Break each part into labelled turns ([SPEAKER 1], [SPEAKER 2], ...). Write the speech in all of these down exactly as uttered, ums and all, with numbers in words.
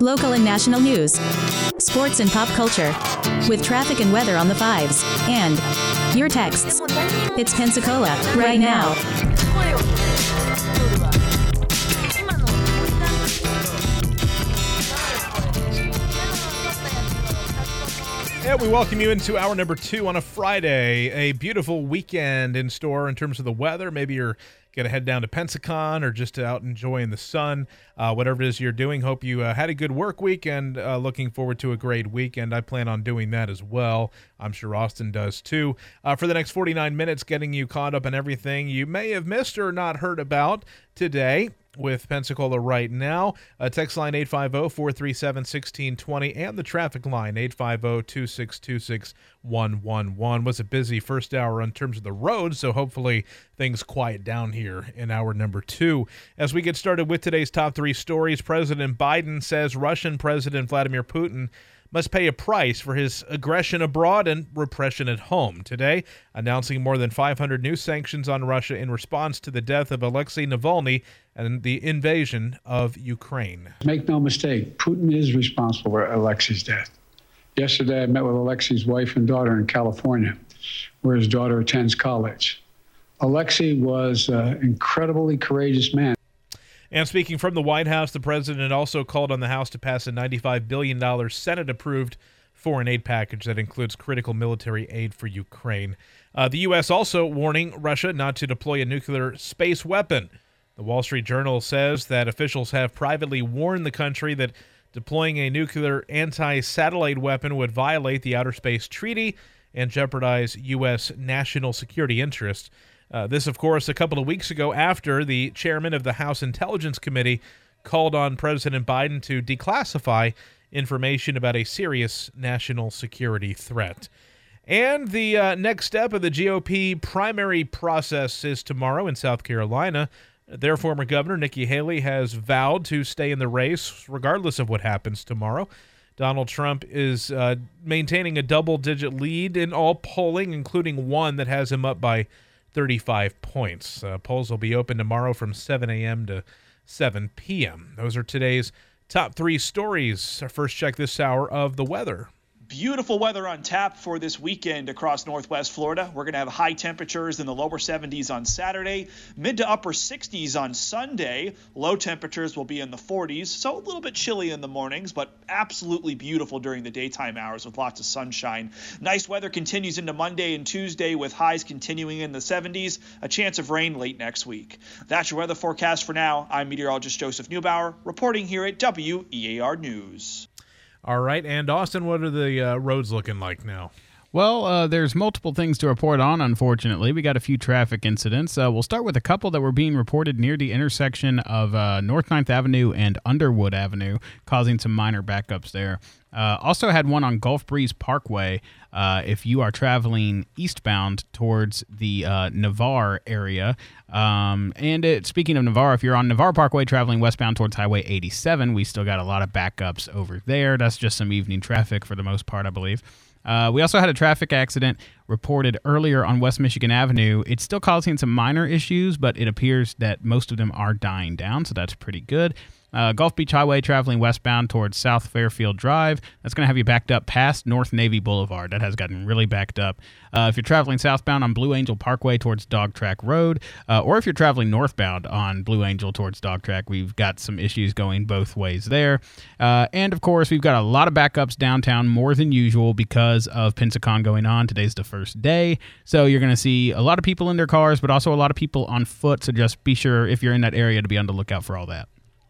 [SPEAKER 1] local and national news, sports and pop culture, with traffic and weather on the fives, and your texts. It's Pensacola, right now.
[SPEAKER 2] And we welcome you into hour number two on a Friday. A beautiful weekend in store in terms of the weather. Maybe you're going to head down to Pensacon or just out enjoying the sun. Uh, whatever it is you're doing, hope you uh, had a good work week and uh, looking forward to a great weekend. I plan on doing that as well. I'm sure Austin does too. Uh, for the next forty-nine minutes, getting you caught up on everything you may have missed or not heard about today with Pensacola Right Now. Uh, text line eight five zero, four three seven, one six two zero and the traffic line eight five zero, two six two six, one one one. Was a busy first hour in terms of the road, so hopefully things quiet down here in hour number two. As we get started with today's top three stories, President Biden says Russian President Vladimir Putin must pay a price for his aggression abroad and repression at home. Today, announcing more than five hundred new sanctions on Russia in response to the death of Alexei Navalny and the invasion of Ukraine.
[SPEAKER 3] Make no mistake, Putin is responsible for Alexei's death. Yesterday, I met with Alexei's wife and daughter in California, where his daughter attends college. Alexei was an incredibly courageous man.
[SPEAKER 2] And speaking from the White House, the president also called on the House to pass a ninety-five billion dollars Senate-approved foreign aid package that includes critical military aid for Ukraine. Uh, the U S also warning Russia not to deploy a nuclear space weapon. The Wall Street Journal says that officials have privately warned the country that deploying a nuclear anti-satellite weapon would violate the Outer Space Treaty and jeopardize U S national security interests. Uh, this, of course, a couple of weeks ago after the chairman of the House Intelligence Committee called on President Biden to declassify information about a serious national security threat. And the uh, next step of the G O P primary process is tomorrow in South Carolina. Their former governor, Nikki Haley, has vowed to stay in the race regardless of what happens tomorrow. Donald Trump is uh, maintaining a double-digit lead in all polling, including one that has him up by thirty-five points. Uh, polls will be open tomorrow from seven a.m. to seven p.m. Those are today's top three stories. Our first check this hour of the weather.
[SPEAKER 4] Beautiful weather on tap for this weekend across Northwest Florida. We're going to have high temperatures in the lower seventies on Saturday, mid to upper sixties on Sunday. Low temperatures will be in the forties, so a little bit chilly in the mornings, but absolutely beautiful during the daytime hours with lots of sunshine. Nice weather continues into Monday and Tuesday with highs continuing in the seventies, a chance of rain late next week. That's your weather forecast for now. I'm meteorologist Joseph Neubauer, reporting here at W E A R News.
[SPEAKER 2] All right, and Austin, what are the uh, roads looking like now?
[SPEAKER 5] Well, uh, there's multiple things to report on, unfortunately. We got a few traffic incidents. Uh, we'll start with a couple that were being reported near the intersection of uh, North ninth Avenue and Underwood Avenue, causing some minor backups there. Uh, also had one on Gulf Breeze Parkway uh, if you are traveling eastbound towards the uh, Navarre area. Um, and it, speaking of Navarre, if you're on Navarre Parkway traveling westbound towards Highway eighty-seven, we still got a lot of backups over there. That's just some evening traffic for the most part, I believe. Uh, we also had a traffic accident reported earlier on West Michigan Avenue. It's still causing some minor issues, but it appears that most of them are dying down, so that's pretty good. Uh, Gulf Beach Highway traveling westbound towards South Fairfield Drive. That's going to have you backed up past North Navy Boulevard. That has gotten really backed up. Uh, if you're traveling southbound on Blue Angel Parkway towards Dog Track Road, uh, or if you're traveling northbound on Blue Angel towards Dog Track, we've got some issues going both ways there. Uh, and, of course, we've got a lot of backups downtown, more than usual, because of Pensacon going on. Today's the first day, so you're going to see a lot of people in their cars, but also a lot of people on foot, so just be sure, if you're in that area, to be on the lookout for all that.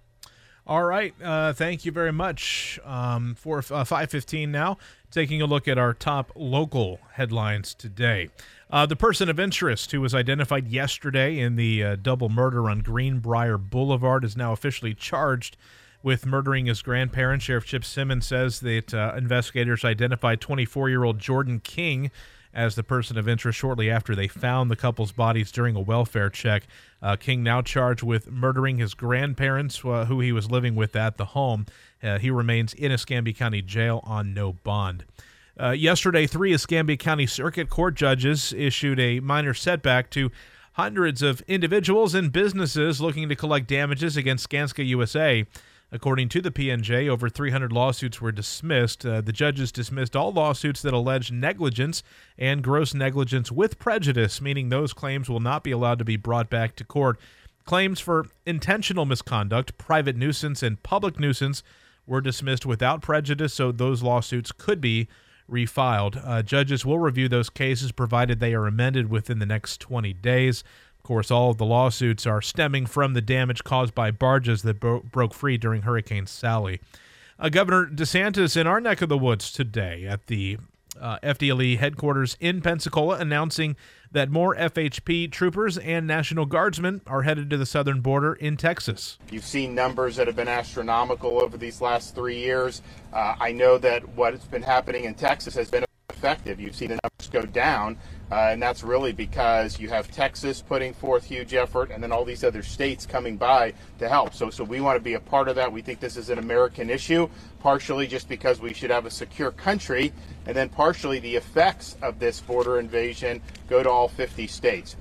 [SPEAKER 2] All right. Uh, thank you very much. Um, for uh, five fifteen now, taking a look at our top local headlines today. Uh, the person of interest who was identified yesterday in the uh, double murder on Greenbrier Boulevard is now officially charged with murdering his grandparents. Sheriff Chip Simmons says that uh, investigators identified twenty-four-year-old Jordan King as the person of interest shortly after they found the couple's bodies during a welfare check. Uh, King now charged with murdering his grandparents, uh, who he was living with at the home. Uh, he remains in Escambia County Jail on no bond. Uh, yesterday, three Escambia County Circuit Court judges issued a minor setback to hundreds of individuals and businesses looking to collect damages against Skanska U S A According to the P N J, over three hundred lawsuits were dismissed. Uh, the judges dismissed all lawsuits that alleged negligence and gross negligence with prejudice, meaning those claims will not be allowed to be brought back to court. Claims for intentional misconduct, private nuisance, and public nuisance were dismissed without prejudice, so those lawsuits could be refiled. Uh, judges will review those cases provided they are amended within the next twenty days. Of course, all of the lawsuits are stemming from the damage caused by barges that bro- broke free during Hurricane Sally. Uh, Governor DeSantis in our neck of the woods today at the uh, F D L E headquarters in Pensacola, announcing that more F H P troopers and National Guardsmen are headed to the southern border in Texas.
[SPEAKER 6] You've seen numbers that have been astronomical over these last three years. Uh, I know that what's been happening in Texas has been effective. You've seen the numbers go down, uh, and that's really because you have Texas putting forth huge effort and then all these other states coming by to help. So, so we want to be a part of that. We think this is an American issue, partially just because we should have a secure country, and then partially the effects of this border invasion go to all fifty states.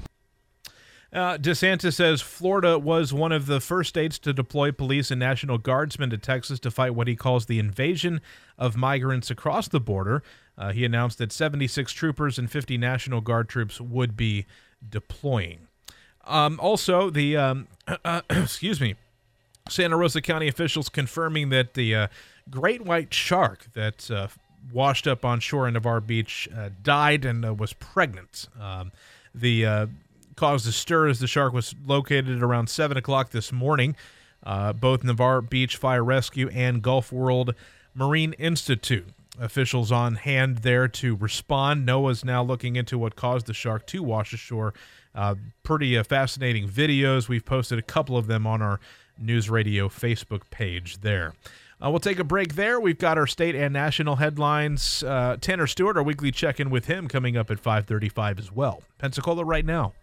[SPEAKER 2] Uh, DeSantis says Florida was one of the first states to deploy police and National Guardsmen to Texas to fight what he calls the invasion of migrants across the border. Uh, he announced that seventy-six troopers and fifty National Guard troops would be deploying. Um, also, the um, uh, excuse me, Santa Rosa County officials confirming that the uh, great white shark that uh, washed up on shore in Navarre Beach uh, died and uh, was pregnant. Um, the uh, caused a stir as the shark was located at around seven o'clock this morning. Uh, both Navarre Beach Fire Rescue and Gulf World Marine Institute officials on hand there to respond. NOAA's now looking into what caused the shark to wash ashore. Uh, pretty uh, fascinating videos. We've posted a couple of them on our News Radio Facebook page there. Uh, we'll take a break there. We've got our state and national headlines. Uh, Tanner Stewart, our weekly check-in with him, coming up at five thirty-five as well. Pensacola right now.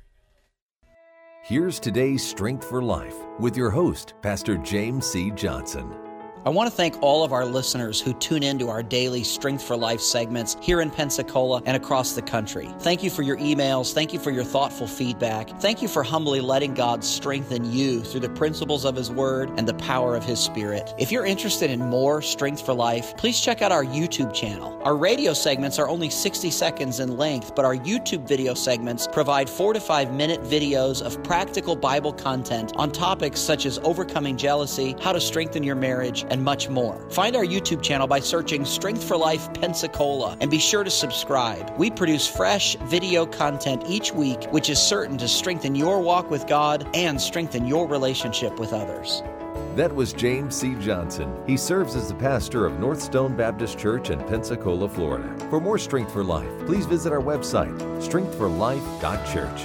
[SPEAKER 7] Here's today's Strength for Life with your host, Pastor James C. Johnson.
[SPEAKER 8] I want to thank all of our listeners who tune into our daily Strength for Life segments here in Pensacola and across the country. Thank you for your emails. Thank you for your thoughtful feedback. Thank you for humbly letting God strengthen you through the principles of His Word and the power of His Spirit. If you're interested in more Strength for Life, please check out our YouTube channel. Our radio segments are only sixty seconds in length, but our YouTube video segments provide four to five minute videos of practical Bible content on topics such as overcoming jealousy, how to strengthen your marriage, and much more. Find our YouTube channel by searching Strength for Life Pensacola and be sure to subscribe. We produce fresh video content each week, which is certain to strengthen your walk with God and strengthen your relationship with others.
[SPEAKER 7] That was James C. Johnson. He serves as the pastor of North Stone Baptist Church in Pensacola, Florida. For more Strength for Life, please visit our website, strength for life dot church.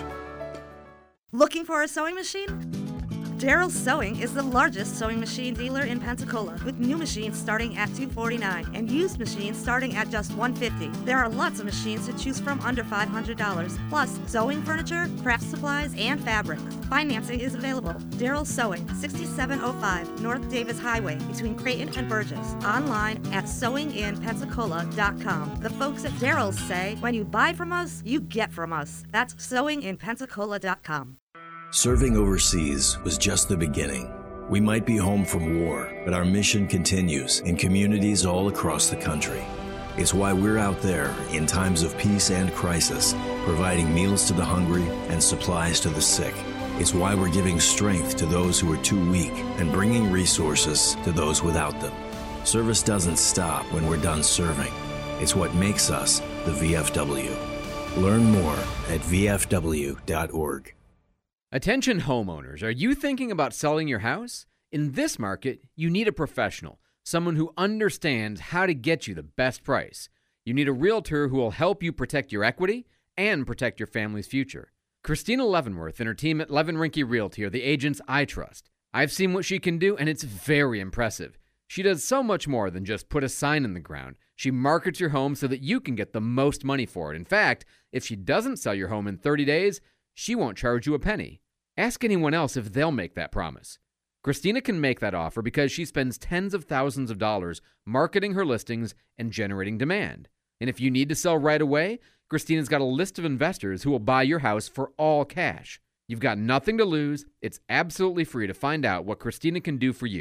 [SPEAKER 9] Looking for a sewing machine? Daryl's Sewing is the largest sewing machine dealer in Pensacola, with new machines starting at two hundred forty-nine dollars and used machines starting at just one hundred fifty dollars. There are lots of machines to choose from under five hundred dollars, plus sewing furniture, craft supplies, and fabrics. Financing is available. Daryl's Sewing, sixty-seven oh five North Davis Highway, between Creighton and Burgess. Online at sewing in pensacola dot com. The folks at Daryl's say, when you buy from us, you get from us. That's sewing in pensacola dot com.
[SPEAKER 10] Serving overseas was just the beginning. We might be home from war, but our mission continues in communities all across the country. It's why we're out there in times of peace and crisis, providing meals to the hungry and supplies to the sick. It's why we're giving strength to those who are too weak and bringing resources to those without them. Service doesn't stop when we're done serving. It's what makes us the V F W. Learn more at v f w dot org.
[SPEAKER 11] Attention homeowners, are you thinking about selling your house? In this market, you need a professional, someone who understands how to get you the best price. You need a realtor who will help you protect your equity and protect your family's future. Christina Leavenworth and her team at Levin Rinke Realty are the agents I trust. I've seen what she can do, and it's very impressive. She does so much more than just put a sign in the ground. She markets your home so that you can get the most money for it. In fact, if she doesn't sell your home in thirty days, she won't charge you a penny. Ask anyone else if they'll make that promise. Christina can make that offer because she spends tens of thousands of dollars marketing her listings and generating demand. And if you need to sell right away, Christina's got a list of investors who will buy your house for all cash. You've got nothing to lose. It's absolutely free to find out what Christina can do for you.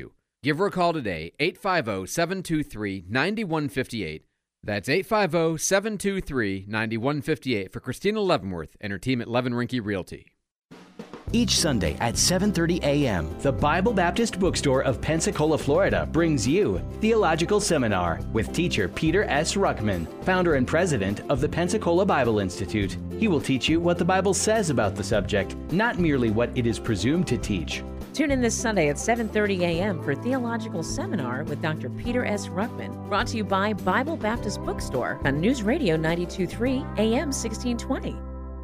[SPEAKER 11] Give her a call today, eight five zero, seven two three, nine one five eight. That's eight five zero, seven two three, nine one five eight for Christina Leavenworth and her team at Levin Rinke Realty.
[SPEAKER 12] Each Sunday at seven thirty a.m., the Bible Baptist Bookstore of Pensacola, Florida brings you Theological Seminar with teacher Peter S. Ruckman, founder and president of the Pensacola Bible Institute. He will teach you what the Bible says about the subject, not merely what it is presumed to teach.
[SPEAKER 13] Tune in this Sunday at seven thirty a.m. for Theological Seminar with Doctor Peter S. Ruckman, brought to you by Bible Baptist Bookstore on News Radio ninety-two point three A M sixteen twenty.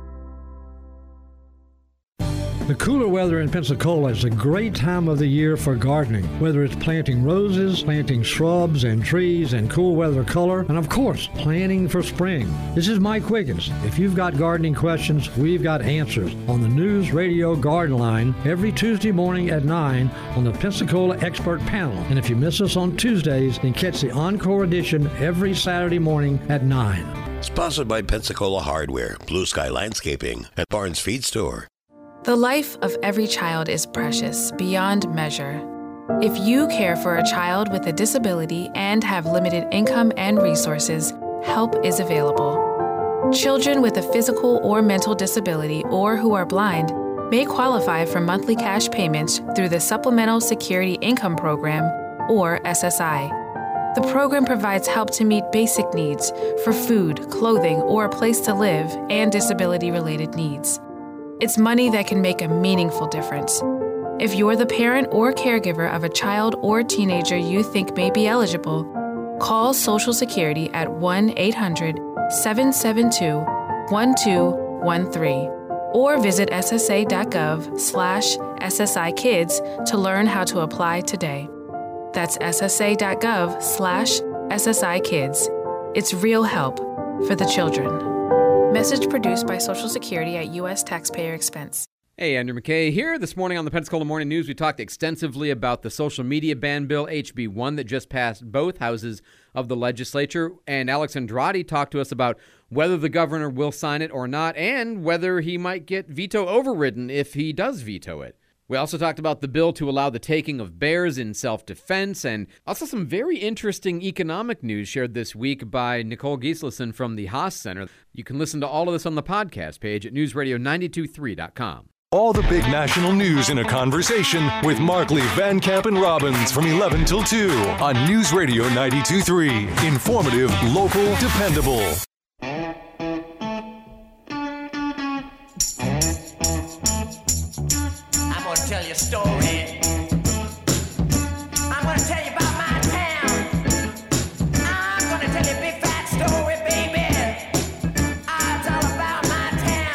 [SPEAKER 14] The cooler weather in Pensacola is a great time of the year for gardening, whether it's planting roses, planting shrubs and trees in cool weather color, and of course, planning for spring. This is Mike Wiggins. If you've got gardening questions, we've got answers on the News Radio Garden Line every Tuesday morning at nine on the Pensacola Expert Panel. And if you miss us on Tuesdays, then catch the Encore edition every Saturday morning at nine.
[SPEAKER 15] Sponsored by Pensacola Hardware, Blue Sky Landscaping, and Barnes Feed Store.
[SPEAKER 16] The life of every child is precious beyond measure. If you care for a child with a disability and have limited income and resources, help is available. Children with a physical or mental disability or who are blind may qualify for monthly cash payments through the Supplemental Security Income Program, or S S I. The program provides help to meet basic needs for food, clothing, or a place to live, and disability-related needs. It's money that can make a meaningful difference. If you're the parent or caregiver of a child or teenager you think may be eligible, call Social Security at one eight hundred, seven seven two, one two one three or visit S S A dot gov slash S S I kids to learn how to apply today. That's S S A dot gov slash S S I kids. It's real help for the children. Message produced by Social Security at U S taxpayer expense.
[SPEAKER 11] Hey, Andrew McKay here. This morning on the Pensacola Morning News, we talked extensively about the social media ban bill, H B one, that just passed both houses of the legislature. And Alex Andrade talked to us about whether the governor will sign it or not, and whether he might get veto overridden if he does veto it. We also talked about the bill to allow the taking of bears in self-defense, and also some very interesting economic news shared this week by Nicole Gislason from the Haas Center. You can listen to all of this on the podcast page at news radio nine two three dot com.
[SPEAKER 17] All the big national news in a conversation with Markley, Van Camp, and Robbins from eleven till two on News Radio ninety-two point three. Informative, local, dependable.
[SPEAKER 18] I'm gonna tell you a story. I'm gonna tell you about my town. I'm gonna tell you a big fat story, baby. Ah, it's all about my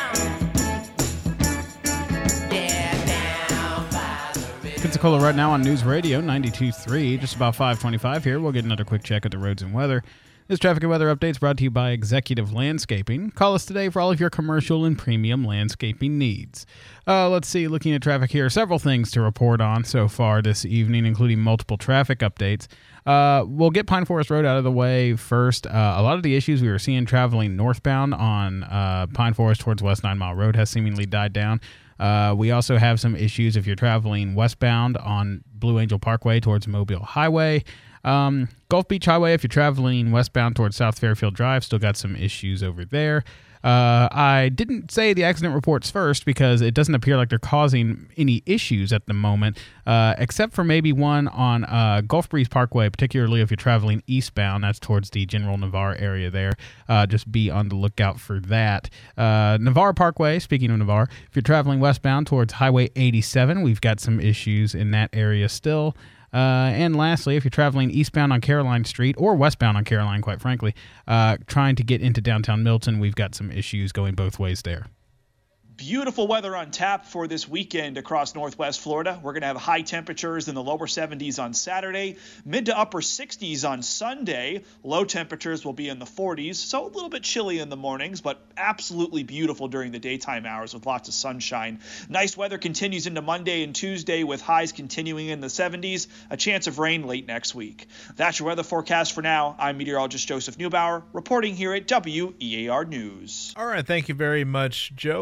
[SPEAKER 18] town. Yeah, down by the river.
[SPEAKER 5] Pensacola right now on News Radio ninety-two point three, just about five twenty-five here. We'll get another quick check at the roads and weather. This traffic and weather update is brought to you by Executive Landscaping. Call us today for all of your commercial and premium landscaping needs. Uh, let's see, looking at traffic here, several things to report on so far this evening, including multiple traffic updates. Uh, we'll get Pine Forest Road out of the way first. Uh, a lot of the issues we were seeing traveling northbound on uh, Pine Forest towards West Nine Mile Road has seemingly died down. Uh, we also have some issues if you're traveling westbound on Blue Angel Parkway towards Mobile Highway. Um, Gulf Beach Highway, if you're traveling westbound towards South Fairfield Drive, still got some issues over there. Uh, I didn't say the accident reports first because it doesn't appear like they're causing any issues at the moment, uh, except for maybe one on uh, Gulf Breeze Parkway, particularly if you're traveling eastbound. That's towards the General Navarre area there. Uh, just be on the lookout for that. Uh, Navarre Parkway, speaking of Navarre, if you're traveling westbound towards Highway eighty-seven, we've got some issues in that area still. Uh, and lastly, if you're traveling eastbound on Caroline Street, or westbound on Caroline, quite frankly, uh, trying to get into downtown Milton, we've got some issues going both ways there.
[SPEAKER 4] Beautiful weather on tap for this weekend across Northwest Florida. We're going to have high temperatures in the lower seventies on Saturday, mid to upper sixties on Sunday. Low temperatures will be in the forties, so a little bit chilly in the mornings, but absolutely beautiful during the daytime hours with lots of sunshine. Nice weather continues into Monday and Tuesday with highs continuing in the seventies, a chance of rain late next week. That's your weather forecast for now. I'm meteorologist Joseph Neubauer, reporting here at W E A R News.
[SPEAKER 2] All right, thank you very much, Joe. five twenty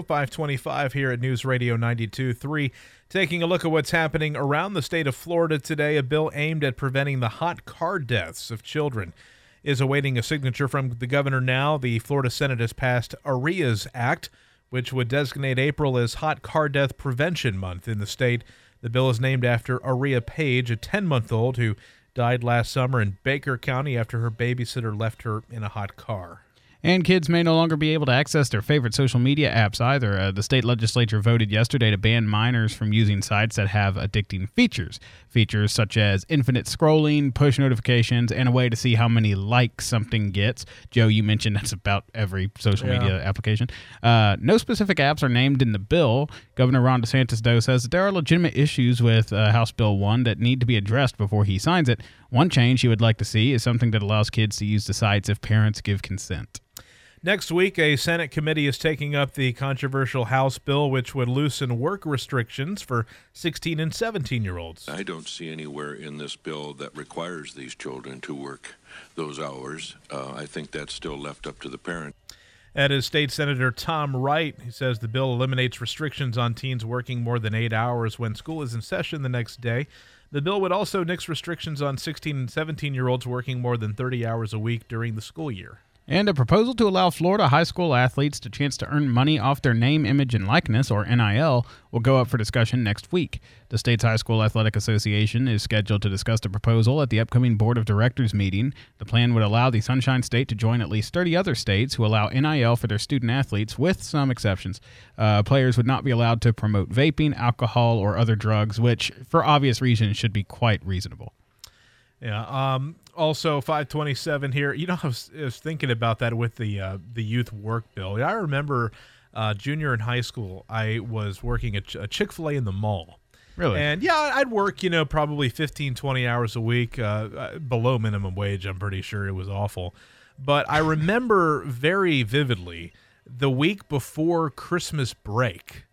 [SPEAKER 2] twenty-five here at News Radio ninety-two point three. Taking a look at what's happening around the state of Florida today, a bill aimed at preventing the hot car deaths of children is awaiting a signature from the governor now. The Florida Senate has passed AREA's Act, which would designate April as Hot Car Death Prevention Month in the state. The bill is named after Aria Page, a ten-month-old who died last summer in Baker County after her babysitter left her in a hot car.
[SPEAKER 5] And kids may no longer be able to access their favorite social media apps either. Uh, the state legislature voted yesterday to ban minors from using sites that have addicting features. Features such as infinite scrolling, push notifications, and a way to see how many likes something gets. Joe, you mentioned that's about every social
[SPEAKER 2] Yeah.
[SPEAKER 5] media application. Uh, no specific apps are named in the bill. Governor Ron DeSantis, though, says that there are legitimate issues with uh, House Bill one that need to be addressed before he signs it. One change he would like to see is something that allows kids to use the sites if parents give consent.
[SPEAKER 2] Next week, a Senate committee is taking up the controversial House bill, which would loosen work restrictions for sixteen and seventeen-year-olds.
[SPEAKER 19] I don't see anywhere in this bill that requires these children to work those hours. Uh, I think that's still left up to the parent.
[SPEAKER 2] That is State Senator Tom Wright. He says the bill eliminates restrictions on teens working more than eight hours when school is in session the next day. The bill would also nix restrictions on sixteen and seventeen-year-olds working more than thirty hours a week during the school year.
[SPEAKER 5] And a proposal to allow Florida high school athletes the chance to earn money off their name, image, and likeness, or N I L, will go up for discussion next week. The state's High School Athletic Association is scheduled to discuss the proposal at the upcoming Board of Directors meeting. The plan would allow the Sunshine State to join at least thirty other states who allow N I L for their student athletes, with some exceptions. Uh, players would not be allowed to promote vaping, alcohol, or other drugs, which, for obvious reasons, should be quite reasonable.
[SPEAKER 2] Yeah. Um, also, five twenty-seven here. You know, I was, I was thinking about that with the uh, the youth work bill. I remember uh, junior in high school, I was working at a Chick-fil-A in the mall.
[SPEAKER 5] Really?
[SPEAKER 2] And yeah, I'd work, you know, probably fifteen, twenty hours a week, uh, below minimum wage. I'm pretty sure it was awful. But I remember very vividly the week before Christmas break.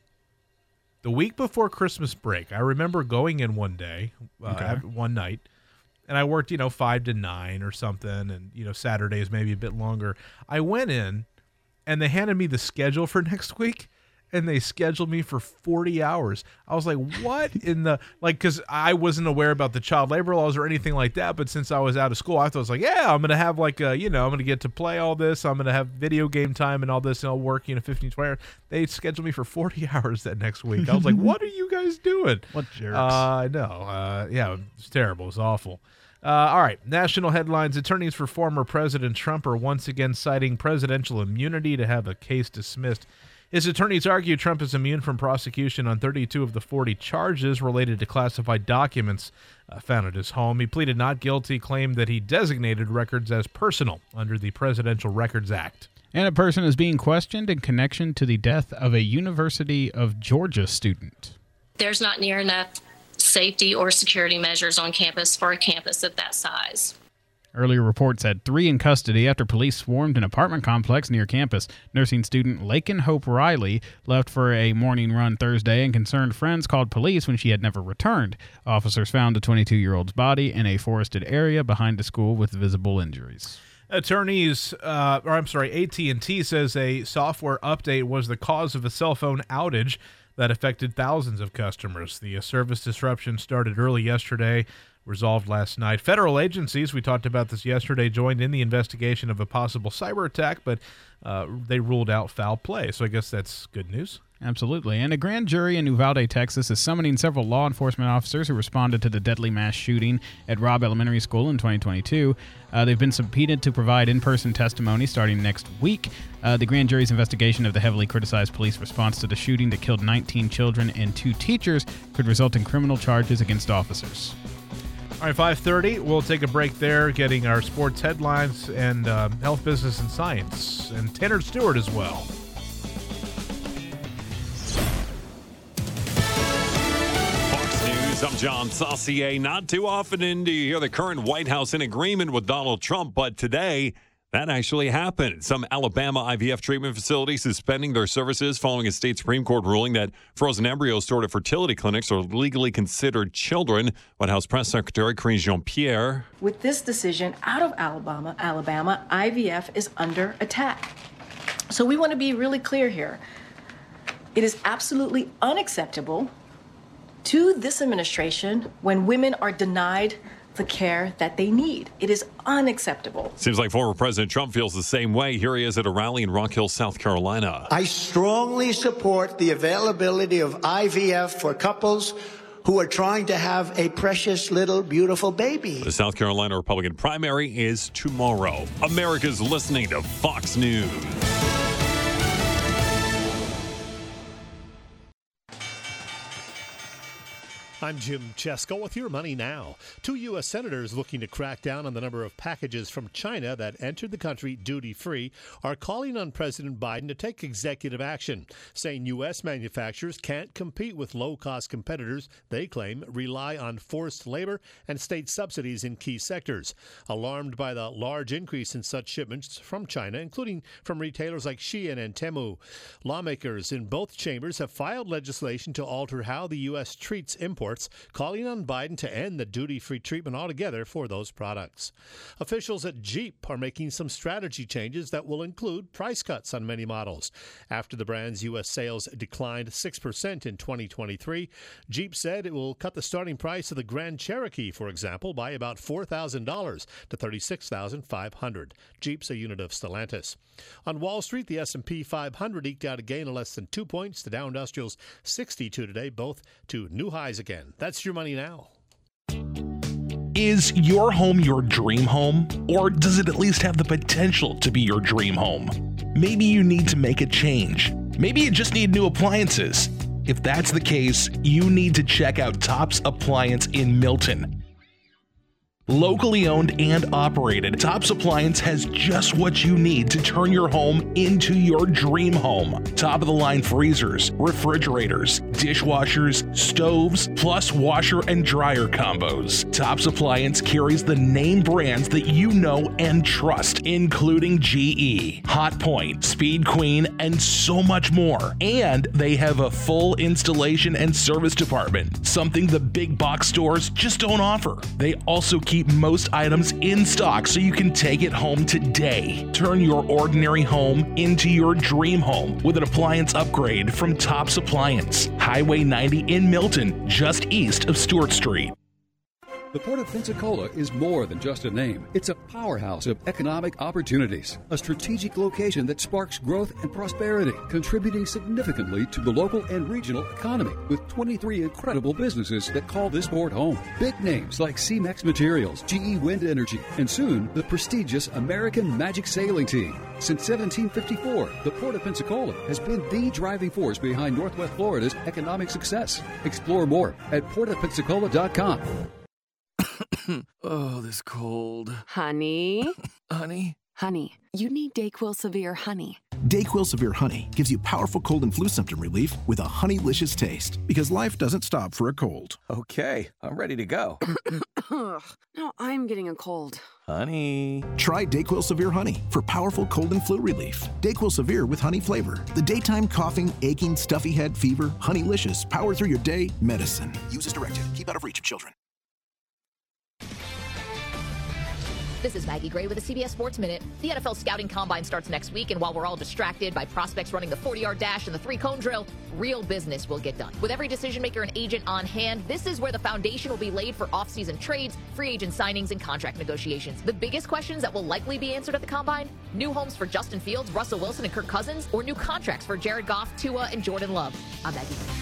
[SPEAKER 2] The week before Christmas break, I remember going in one day, uh,
[SPEAKER 5] Okay.
[SPEAKER 2] one night, and I worked, you know, five to nine or something, and, you know, Saturdays maybe a bit longer. I went in, and they handed me the schedule for next week, and they scheduled me for forty hours. I was like, what in the, like, because I wasn't aware about the child labor laws or anything like that, but since I was out of school, I thought I was like, yeah, I'm going to have, like, a, you know, I'm going to get to play all this. I'm going to have video game time and all this, and I'll work, you know, fifteen, twenty hours. They scheduled me for forty hours that next week. I was like, what are you guys doing?
[SPEAKER 5] What jerks.
[SPEAKER 2] Uh, I know. Uh, yeah, it's terrible. It's awful. Uh, all right, national headlines. Attorneys for former President Trump are once again citing presidential immunity to have a case dismissed. His attorneys argue Trump is immune from prosecution on thirty-two of the forty charges related to classified documents uh, found at his home. He pleaded not guilty, claimed that he designated records as personal under the Presidential Records Act.
[SPEAKER 5] And a person is being questioned in connection to the death of a University of Georgia student.
[SPEAKER 20] There's not near enough safety or security measures on campus for a campus of that size.
[SPEAKER 5] Earlier reports had three in custody after police swarmed an apartment complex near campus. Nursing student Laken Hope Riley left for a morning run Thursday, and concerned friends called police when she had never returned. Officers found the twenty-two-year-old's body in a forested area behind the school with visible injuries.
[SPEAKER 2] Attorneys, uh, or I'm sorry, A T and T says a software update was the cause of a cell phone outage that affected thousands of customers. The uh, service disruption started early yesterday, resolved last night. Federal agencies, we talked about this yesterday, joined in the investigation of a possible cyber attack, but uh, they ruled out foul play. So I guess that's good news.
[SPEAKER 5] Absolutely. And a grand jury in Uvalde, Texas is summoning several law enforcement officers who responded to the deadly mass shooting at Robb Elementary School in twenty twenty-two. Uh, they've been subpoenaed to provide in-person testimony starting next week. Uh, the grand jury's investigation of the heavily criticized police response to the shooting that killed nineteen children and two teachers could result in criminal charges against officers.
[SPEAKER 2] All right, five thirty, we'll take a break there, getting our sports headlines and uh, health, business, and science, and Tanner Stewart as well.
[SPEAKER 21] Fox News, I'm John Saucier. Not too often do you hear the current White House in agreement with Donald Trump, but today that actually happened. Some Alabama I V F treatment facilities suspending their services following a state Supreme Court ruling that frozen embryos stored at fertility clinics are legally considered children. White House Press Secretary Karine Jean-Pierre.
[SPEAKER 22] With this decision out of Alabama, Alabama, I V F is under attack. So we want to be really clear here. It is absolutely unacceptable to this administration when women are denied the care that they need. It is unacceptable.
[SPEAKER 21] Seems like former President Trump feels the same way. Here he is at a rally in Rock Hill, South Carolina.
[SPEAKER 1] I strongly support the availability of I V F for couples who are trying to have a precious little beautiful baby.
[SPEAKER 21] The South Carolina Republican primary is tomorrow. America's listening to Fox News.
[SPEAKER 3] I'm Jim Chesko with your Money Now. Two U S senators looking to crack down on the number of packages from China that entered the country duty-free are calling on President Biden to take executive action, saying U S manufacturers can't compete with low-cost competitors they claim rely on forced labor and state subsidies in key sectors. Alarmed by the large increase in such shipments from China, including from retailers like Shein and Temu, lawmakers in both chambers have filed legislation to alter how the U S treats imports, calling on Biden to end the duty-free treatment altogether for those products. Officials at Jeep are making some strategy changes that will include price cuts on many models. After the brand's U S sales declined six percent in twenty twenty-three, Jeep said it will cut the starting price of the Grand Cherokee, for example, by about four thousand dollars to thirty-six thousand five hundred dollars. Jeep's a unit of Stellantis. On Wall Street, the S and P five hundred eked out a gain of less than two points. The Dow Industrial's sixty-two today, both to new highs again. That's your Money Now.
[SPEAKER 23] Is your home your dream home? Or does it at least have the potential to be your dream home? Maybe you need to make a change. Maybe you just need new appliances. If that's the case, you need to check out Tops Appliance in Milton. Locally owned and operated, Tops Appliance has just what you need to turn your home into your dream home. Top-of-the-line freezers, refrigerators, dishwashers, stoves, plus washer and dryer combos. Tops Appliance carries the name brands that you know and trust, including G E, Hotpoint, Speed Queen, and so much more. And they have a full installation and service department, something the big box stores just don't offer. They also keep Keep most items in stock so you can take it home today. Turn your ordinary home into your dream home with an appliance upgrade from Tops Appliance. Highway ninety in Milton, just east of Stewart Street.
[SPEAKER 24] The Port of Pensacola is more than just a name. It's a powerhouse of economic opportunities, a strategic location that sparks growth and prosperity, contributing significantly to the local and regional economy, with twenty-three incredible businesses that call this port home. Big names like C-Mex Materials, G E Wind Energy, and soon the prestigious American Magic Sailing Team. Since seventeen fifty-four, the Port of Pensacola has been the driving force behind Northwest Florida's economic success. Explore more at port of pensacola dot com.
[SPEAKER 25] Oh, this cold.
[SPEAKER 26] Honey?
[SPEAKER 25] Honey?
[SPEAKER 26] Honey, you need DayQuil Severe Honey.
[SPEAKER 27] DayQuil Severe Honey gives you powerful cold and flu symptom relief with a honeylicious taste, because life doesn't stop for a cold.
[SPEAKER 25] Okay, I'm ready to go.
[SPEAKER 26] Now I'm getting a cold.
[SPEAKER 25] Honey.
[SPEAKER 27] Try DayQuil Severe Honey for powerful cold and flu relief. DayQuil Severe with honey flavor. The daytime coughing, aching, stuffy head, fever, honeylicious, power through your day medicine. Use as directed. Keep out of reach of children.
[SPEAKER 28] This is Maggie Gray with a C B S Sports Minute. The N F L Scouting Combine starts next week, and while we're all distracted by prospects running the forty-yard dash and the three-cone drill, real business will get done. With every decision-maker and agent on hand, this is where the foundation will be laid for off-season trades, free agent signings, and contract negotiations. The biggest questions that will likely be answered at the Combine: new homes for Justin Fields, Russell Wilson, and Kirk Cousins, or new contracts for Jared Goff, Tua, and Jordan Love. I'm Maggie Gray.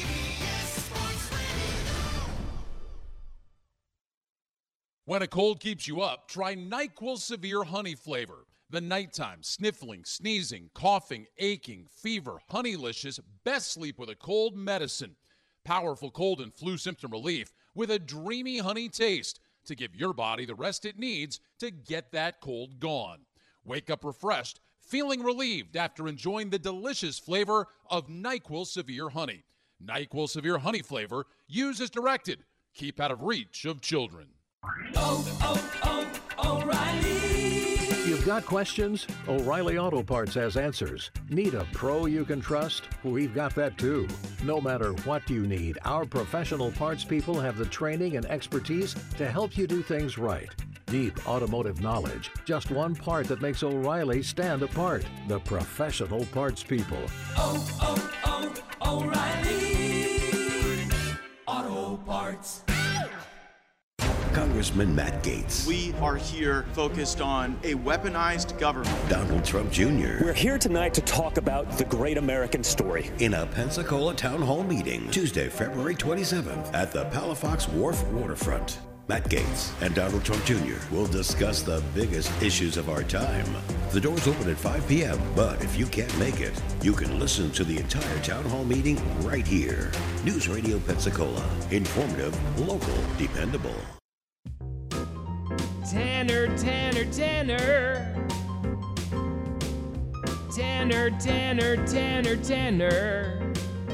[SPEAKER 29] When a cold keeps you up, try NyQuil Severe Honey Flavor. The nighttime, sniffling, sneezing, coughing, aching, fever, honeylicious, best sleep with a cold medicine. Powerful cold and flu symptom relief with a dreamy honey taste to give your body the rest it needs to get that cold gone. Wake up refreshed, feeling relieved after enjoying the delicious flavor of NyQuil Severe Honey. NyQuil Severe Honey Flavor, use as directed. Keep out of reach of children.
[SPEAKER 30] Oh, oh, oh, O'Reilly. You've got questions? O'Reilly Auto Parts has answers. Need a pro you can trust? We've got that too. No matter what you need, our professional parts people have the training and expertise to help you do things right. Deep automotive knowledge. Just one part that makes O'Reilly stand apart. The professional parts people.
[SPEAKER 18] Oh, oh, O'Reilly Auto Parts.
[SPEAKER 6] Congressman Matt Gaetz.
[SPEAKER 7] We are here focused on a weaponized government.
[SPEAKER 6] Donald Trump Junior
[SPEAKER 8] We're here tonight to talk about the great American story.
[SPEAKER 6] In a Pensacola town hall meeting, Tuesday, February twenty-seventh, at the Palafox Wharf waterfront. Matt Gaetz and Donald Trump Junior will discuss the biggest issues of our time. The doors open at five p.m., but if you can't make it, you can listen to the entire town hall meeting right here. News Radio Pensacola. Informative, local, dependable.
[SPEAKER 9] Tanner, Tanner, Tanner. Tanner, Tanner, Tanner, Tanner.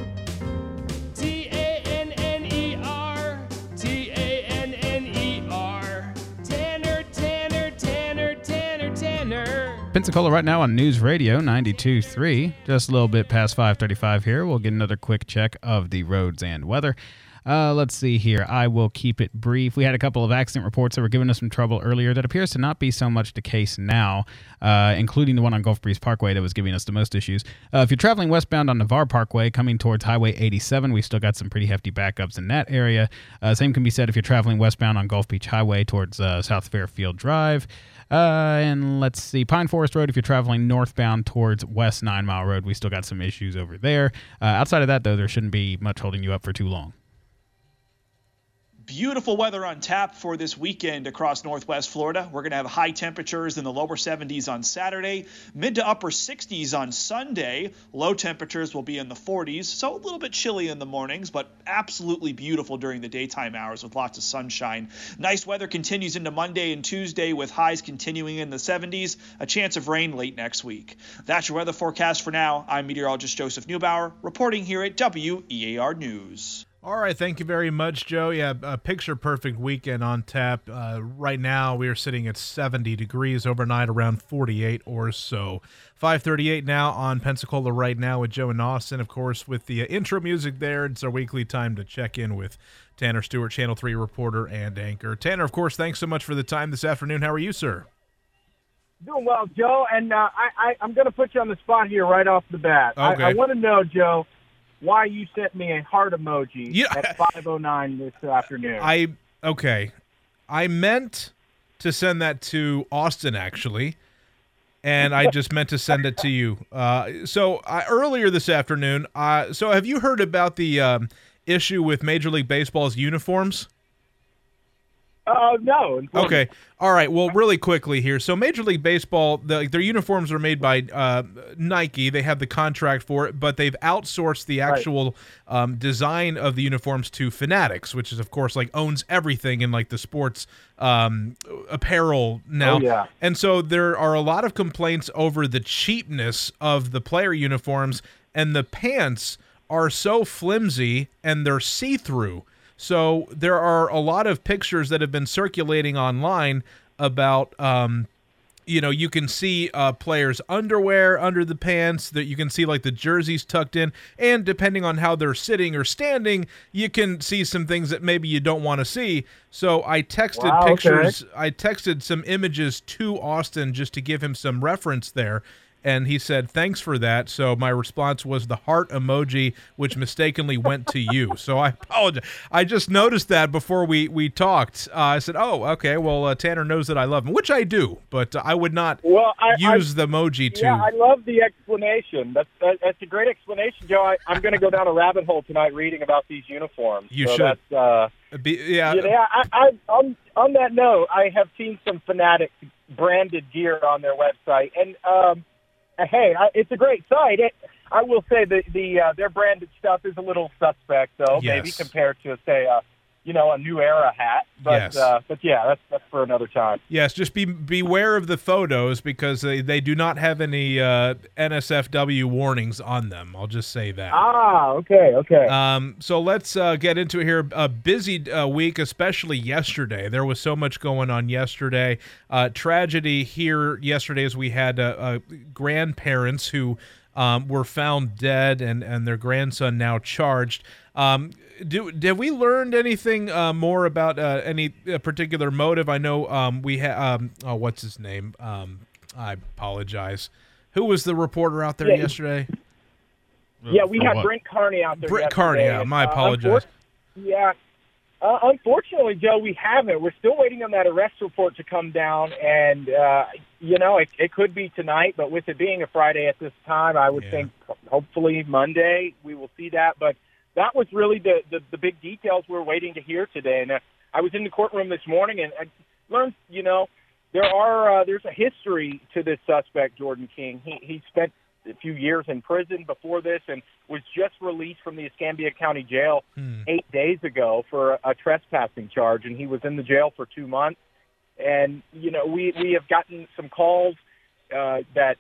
[SPEAKER 9] T A N N E R. T A N N E R. Tanner, Tanner, Tanner, Tanner, Tanner.
[SPEAKER 5] Pensacola right now on News Radio ninety-two point three. Just a little bit past five thirty-five here. We'll get another quick check of the roads and weather. Uh, let's see here. I will keep it brief. We had a couple of accident reports that were giving us some trouble earlier. That appears to not be so much the case now, uh, including the one on Gulf Breeze Parkway that was giving us the most issues. Uh, if you're traveling westbound on Navarre Parkway coming towards Highway eighty-seven, we still got some pretty hefty backups in that area. Uh, same can be said if you're traveling westbound on Gulf Beach Highway towards uh, South Fairfield Drive. Uh, and let's see, Pine Forest Road, if you're traveling northbound towards West Nine Mile Road, we still got some issues over there. Uh, outside of that, though, there shouldn't be much holding you up for too long.
[SPEAKER 4] Beautiful weather on tap for this weekend across Northwest Florida. We're going to have high temperatures in the lower seventies on Saturday, mid to upper sixties on Sunday. Low temperatures will be in the forties, so a little bit chilly in the mornings, but absolutely beautiful during the daytime hours with lots of sunshine. Nice weather continues into Monday and Tuesday with highs continuing in the seventies, a chance of rain late next week. That's your weather forecast for now. I'm meteorologist Joseph Neubauer, reporting here at W E A R News.
[SPEAKER 2] All right, thank you very much, Joe. Yeah, a picture-perfect weekend on tap. Uh, right now, we are sitting at seventy degrees, overnight around forty-eight or so. five thirty-eight now on Pensacola Right Now with Joe and Austin. Of course, with the uh, intro music there, it's our weekly time to check in with Tanner Stewart, Channel three reporter and anchor. Tanner, of course, thanks so much for the time this afternoon. How are you, sir?
[SPEAKER 10] Doing well, Joe, and uh, I, I, I'm going to put you on the spot here right off the bat.
[SPEAKER 2] Okay.
[SPEAKER 10] I, I want to know, Joe, why you sent me a heart emoji
[SPEAKER 2] Yeah.
[SPEAKER 10] at five oh nine this afternoon.
[SPEAKER 2] I okay. I meant to send that to Austin, actually, and I just meant to send it to you. Uh, so I, earlier this afternoon, uh, so have you heard about the um, issue with Major League Baseball's uniforms?
[SPEAKER 10] Uh, no.
[SPEAKER 2] Okay. All right. Well, really quickly here. So Major League Baseball, the, their uniforms are made by uh, Nike. They have the contract for it, but they've outsourced the actual right. um, design of the uniforms to Fanatics, which is, of course, like owns everything in like the sports um, apparel now.
[SPEAKER 10] Oh, yeah.
[SPEAKER 2] And so there are a lot of complaints over the cheapness of the player uniforms, and the pants are so flimsy and they're see-through. So there are a lot of pictures that have been circulating online about, um, you know, you can see uh, players' underwear under the pants, that you can see like the jerseys tucked in, and depending on how they're sitting or standing, you can see some things that maybe you don't want to see. So I texted
[SPEAKER 10] wow,
[SPEAKER 2] pictures,
[SPEAKER 10] okay.
[SPEAKER 2] I texted some images to Austin just to give him some reference there. And he said, thanks for that. So my response was the heart emoji, which mistakenly went to you. So I apologize. I just noticed that before we, we talked. Uh, I said, oh, okay, well, uh, Tanner knows that I love him, which I do. But uh, I would not
[SPEAKER 10] well, I,
[SPEAKER 2] use
[SPEAKER 10] I,
[SPEAKER 2] the emoji to...
[SPEAKER 10] Yeah, I love the explanation. That's, that, that's a great explanation, Joe. I, I'm going to go down a rabbit hole tonight reading about these uniforms.
[SPEAKER 2] You
[SPEAKER 10] so
[SPEAKER 2] should.
[SPEAKER 10] That's, uh,
[SPEAKER 2] Be, yeah.
[SPEAKER 10] yeah I, I, on, on that note, I have seen some Fanatic branded gear on their website. And... Um, Hey, I, it's a great site. It, I will say the the uh, their branded stuff is a little suspect, though,
[SPEAKER 2] Yes.
[SPEAKER 10] maybe compared to say, uh, you know, a New Era hat. But
[SPEAKER 2] Yes.
[SPEAKER 10] uh, but yeah, that's that's for another time.
[SPEAKER 2] Yes, just be beware of the photos because they, they do not have any uh, N S F W warnings on them. I'll just say that.
[SPEAKER 10] Ah, okay, okay.
[SPEAKER 2] Um, so let's uh, get into it here. A busy uh, week, especially yesterday. There was so much going on yesterday. Uh, tragedy here yesterday as we had uh, uh, grandparents who um, were found dead and, and their grandson now charged. Um, do have we learned anything uh, more about uh, any uh, particular motive? I know um, we have. Um, oh, what's his name? Um, I apologize. Who was the reporter out there
[SPEAKER 10] Yeah.
[SPEAKER 2] yesterday?
[SPEAKER 10] Yeah, we
[SPEAKER 2] For
[SPEAKER 10] had
[SPEAKER 2] what?
[SPEAKER 10] Brent Carney out there.
[SPEAKER 2] Brent
[SPEAKER 10] yesterday,
[SPEAKER 2] Carney, yeah,
[SPEAKER 10] and,
[SPEAKER 2] my
[SPEAKER 10] uh,
[SPEAKER 2] apologize.
[SPEAKER 10] unfor- Yeah. Uh, unfortunately, Joe, we haven't. We're still waiting on that arrest report to come down, and, uh, you know, it, it could be tonight, but with it being a Friday at this time, I would
[SPEAKER 2] Yeah.
[SPEAKER 10] think hopefully Monday we will see that. But that was really the, the, the big details we're waiting to hear today. And uh, I was in the courtroom this morning, and I learned, you know, there are uh, there's a history to this suspect, Jordan King. He, he spent a few years in prison before this and was just released from the Escambia County Jail
[SPEAKER 2] Hmm.
[SPEAKER 10] eight days ago for a trespassing charge, and he was in the jail for two months. And, you know, we, we have gotten some calls uh, that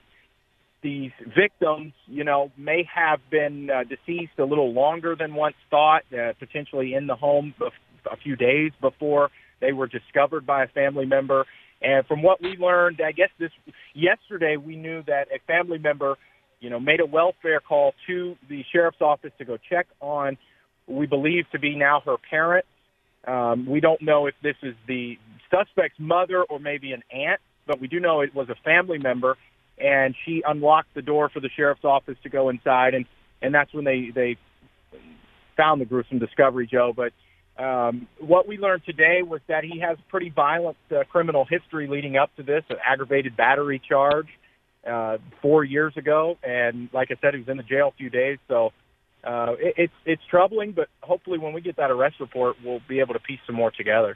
[SPEAKER 10] these victims, you know, may have been uh, deceased a little longer than once thought, uh, potentially in the home bef- a few days before they were discovered by a family member. And from what we learned, I guess this yesterday, we knew that a family member, you know, made a welfare call to the sheriff's office to go check on, we believe to be now her parents. Um, we don't know if this is the suspect's mother or maybe an aunt, but we do know it was a family member, and she unlocked the door for the sheriff's office to go inside, and, and that's when they, they found the gruesome discovery, Joe. But um, what we learned today was that he has pretty violent uh, criminal history leading up to this, an aggravated battery charge uh, four years ago, and like I said, he was in the jail a few days, so uh, it, it's it's troubling, but hopefully when we get that arrest report, we'll be able to piece some more together.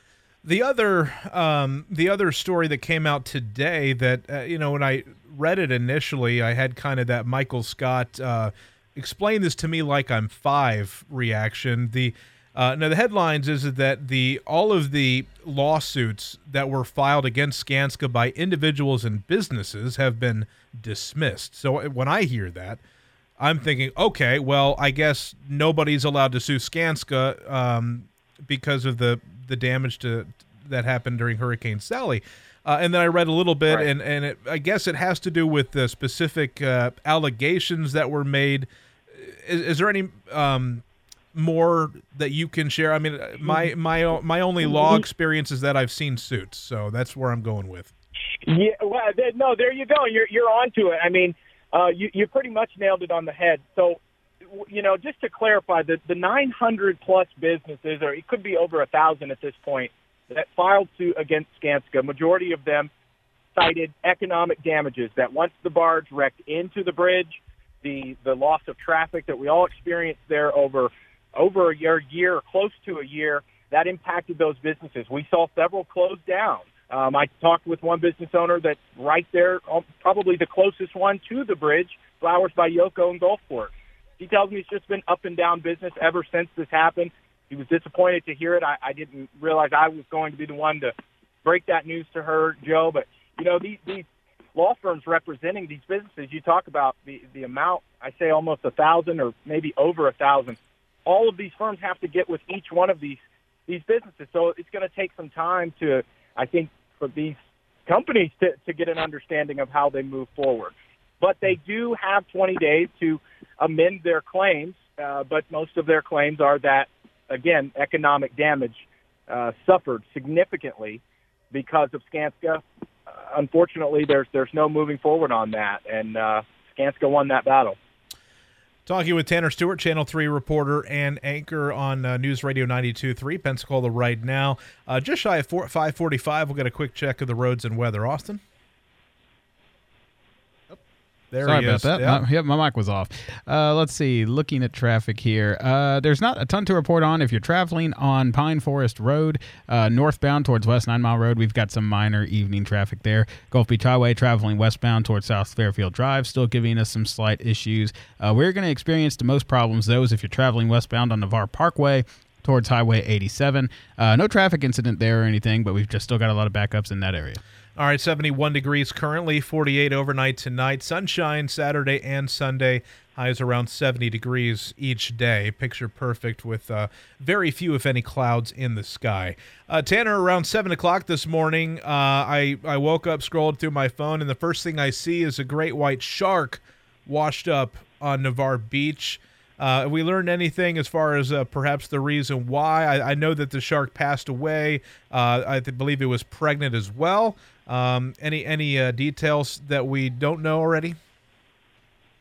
[SPEAKER 2] The other, um, the other story that came out today that, uh, you know, when I read it initially, I had kind of that Michael Scott, uh, explain this to me like I'm five reaction. The, uh, now the headlines is that the, all of the lawsuits that were filed against Skanska by individuals and businesses have been dismissed. So when I hear that, I'm thinking, okay, well, I guess nobody's allowed to sue Skanska, um, because of the, the damage to that happened during Hurricane Sally. Uh, and then I read a little bit,
[SPEAKER 10] Right.
[SPEAKER 2] and, and it, I guess it has to do with the specific uh, allegations that were made. Is, is there any um, more that you can share? I mean, my my o- my only law experience is that I've seen suits, so that's where I'm going with.
[SPEAKER 10] Yeah, well, there, no, there you go. You're you're onto it. I mean, uh, you you pretty much nailed it on the head. So, w- you know, just to clarify, the the nine hundred plus businesses, or it could be over a thousand at this point, that filed suit against Skanska, majority of them cited economic damages. That once the barge wrecked into the bridge, the the loss of traffic that we all experienced there over over a year, year or close to a year, that impacted those businesses. We saw several close down. Um, I talked with one business owner that's right there, um, probably the closest one to the bridge, Flowers by Yoko in Gulfport. He tells me it's just been up and down business ever since this happened. He was disappointed to hear it. I, I didn't realize I was going to be the one to break that news to her, Joe. But, you know, these, these law firms representing these businesses, you talk about the, the amount, I say almost a thousand or maybe over a thousand. All of these firms have to get with each one of these these businesses. So it's going to take some time to, I think, for these companies to, to get an understanding of how they move forward. But they do have twenty days to amend their claims, uh, but most of their claims are that, again, economic damage uh, suffered significantly because of Skanska. Uh, unfortunately, there's there's no moving forward on that, and uh, Skanska won that battle.
[SPEAKER 2] Talking with Tanner Stewart, Channel three reporter and anchor on uh, News Radio ninety-two point three, Pensacola right now. Uh, just shy of four, five forty-five, we'll get a quick check of the roads and weather. Austin? There
[SPEAKER 5] Sorry
[SPEAKER 2] he
[SPEAKER 5] about
[SPEAKER 2] is.
[SPEAKER 5] that.
[SPEAKER 2] Yep.
[SPEAKER 5] My, yep, my mic was off. Uh, let's see. Looking at traffic here. Uh, there's not a ton to report on. If you're traveling on Pine Forest Road, uh, northbound towards West Nine Mile Road, we've got some minor evening traffic there. Gulf Beach Highway traveling westbound towards South Fairfield Drive, still giving us some slight issues. Uh, we're going to experience the most problems, those if you're traveling westbound on Navarre Parkway towards Highway eighty-seven. Uh, no traffic incident there or anything, but we've just still got a lot of backups in that area.
[SPEAKER 2] All right, seventy-one degrees currently, forty-eight overnight tonight. Sunshine Saturday and Sunday. Highs around seventy degrees each day. Picture perfect with uh, very few, if any, clouds in the sky. Uh, Tanner, around seven o'clock this morning, uh, I, I woke up, scrolled through my phone, and the first thing I see is a great white shark washed up on Navarre Beach. Uh, have we learned anything as far as uh, perhaps the reason why? I, I know that the shark passed away. Uh, I th- believe it was pregnant as well. Um, any any uh, details that we don't know already?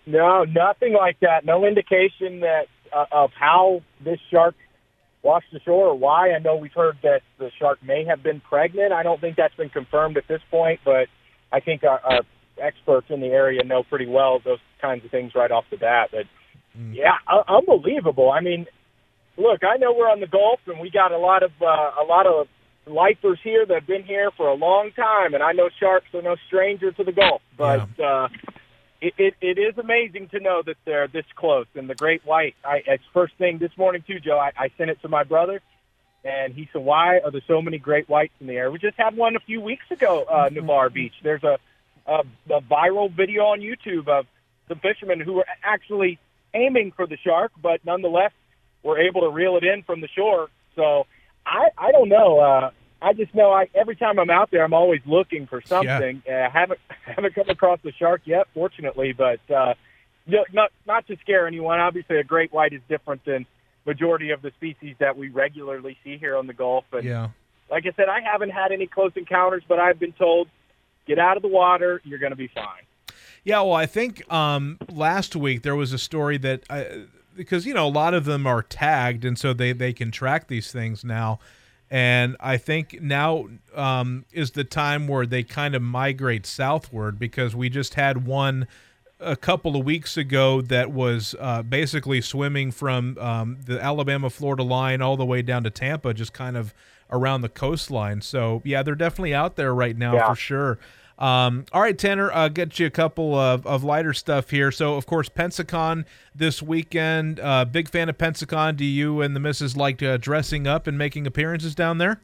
[SPEAKER 10] No, nothing like that. No indication that uh, of how this shark washed ashore or why. I know we've heard that the shark may have been pregnant. I don't think that's been confirmed at this point, but I think our, our experts in the area know pretty well those kinds of things right off the bat. But, mm. yeah, uh, unbelievable. I mean, look, I know we're on the Gulf, and we got a lot of uh, a lot of lifers here that have been here for a long time, and I know sharks are no stranger to the Gulf. But yeah. uh, it, it, it is amazing to know that they're this close. And the great white, I, it's first thing this morning too, Joe, I, I sent it to my brother, and he said, why are there so many great whites in the air? We just had one a few weeks ago, uh, Navarre Beach. There's a, a, a viral video on YouTube of some fishermen who were actually aiming for the shark, but nonetheless were able to reel it in from the shore. So I, I don't know. Uh, I just know I, every time I'm out there, I'm always looking for something. Yeah. Uh, haven't haven't come across the shark yet, fortunately, but uh, not not to scare anyone. Obviously, a great white is different than majority of the species that we regularly see here on the Gulf. And
[SPEAKER 2] yeah.
[SPEAKER 10] like I said, I haven't had any close encounters, but I've been told, get out of the water, you're going to be fine.
[SPEAKER 2] Yeah, well, I think um, last week there was a story that I, because you know a lot of them are tagged, and so they they can track these things now. And I think now um, is the time where they kind of migrate southward, because we just had one a couple of weeks ago that was uh, basically swimming from um, the Alabama-Florida line all the way down to Tampa, just kind of around the coastline. So, yeah, they're definitely out there right now yeah. for sure. Um, all right, Tanner, I'll get you a couple of, of lighter stuff here. So, of course, Pensacon this weekend. Uh, big fan of Pensacon. Do you and the missus like uh, dressing up and making appearances down there?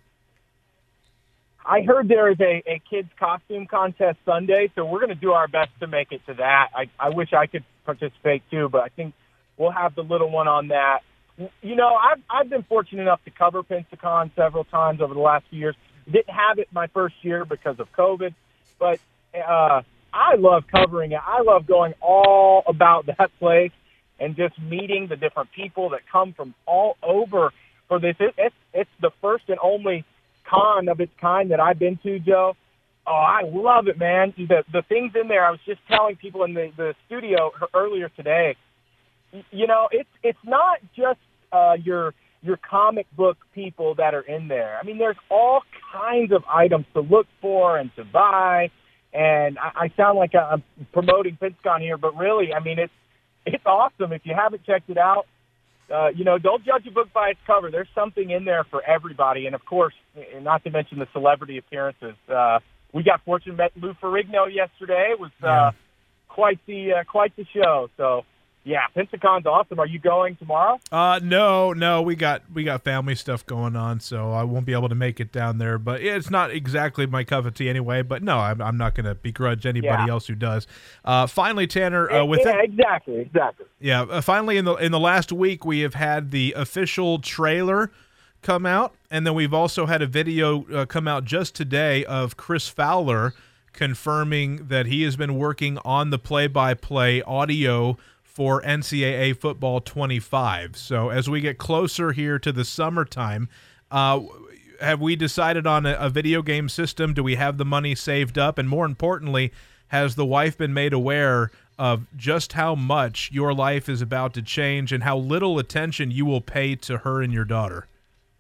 [SPEAKER 10] I heard there is a, a kids' costume contest Sunday, so we're going to do our best to make it to that. I, I wish I could participate too, but I think we'll have the little one on that. You know, I've, I've been fortunate enough to cover Pensacon several times over the last few years. Didn't have it my first year because of COVID. But uh, I love covering it. I love going all about that place and just meeting the different people that come from all over for this. It, it's, it's the first and only con of its kind that I've been to, Joe. Oh, I love it, man. The, the things in there, I was just telling people in the, the studio earlier today, you know, it's, it's not just uh, your your comic book people that are in there. I mean, there's all kinds of items to look for and to buy. And I, I sound like I'm promoting Pensacon here, but really, I mean, it's it's awesome. If you haven't checked it out, uh, you know, don't judge a book by its cover. There's something in there for everybody. And, of course, not to mention the celebrity appearances. Uh, we got fortunate met Lou Ferrigno yesterday. It was uh, yeah. quite the uh, quite the show. So, yeah, Pensacon's awesome. Are you going tomorrow?
[SPEAKER 2] Uh, no, no, we got we got family stuff going on, so I won't be able to make it down there. But it's not exactly my cup of tea anyway. But no, I'm, I'm not going to begrudge anybody
[SPEAKER 10] yeah.
[SPEAKER 2] else who does. Uh, finally, Tanner, uh, with
[SPEAKER 10] yeah, exactly, exactly.
[SPEAKER 2] Yeah, uh, finally in the in the last week we have had the official trailer come out, and then we've also had a video uh, come out just today of Chris Fowler confirming that he has been working on the play-by-play audio for N C double A Football twenty-five. So as we get closer here to the summertime, uh, have we decided on a, a video game system? Do we have the money saved up? And more importantly, has the wife been made aware of just how much your life is about to change and how little attention you will pay to her and your daughter?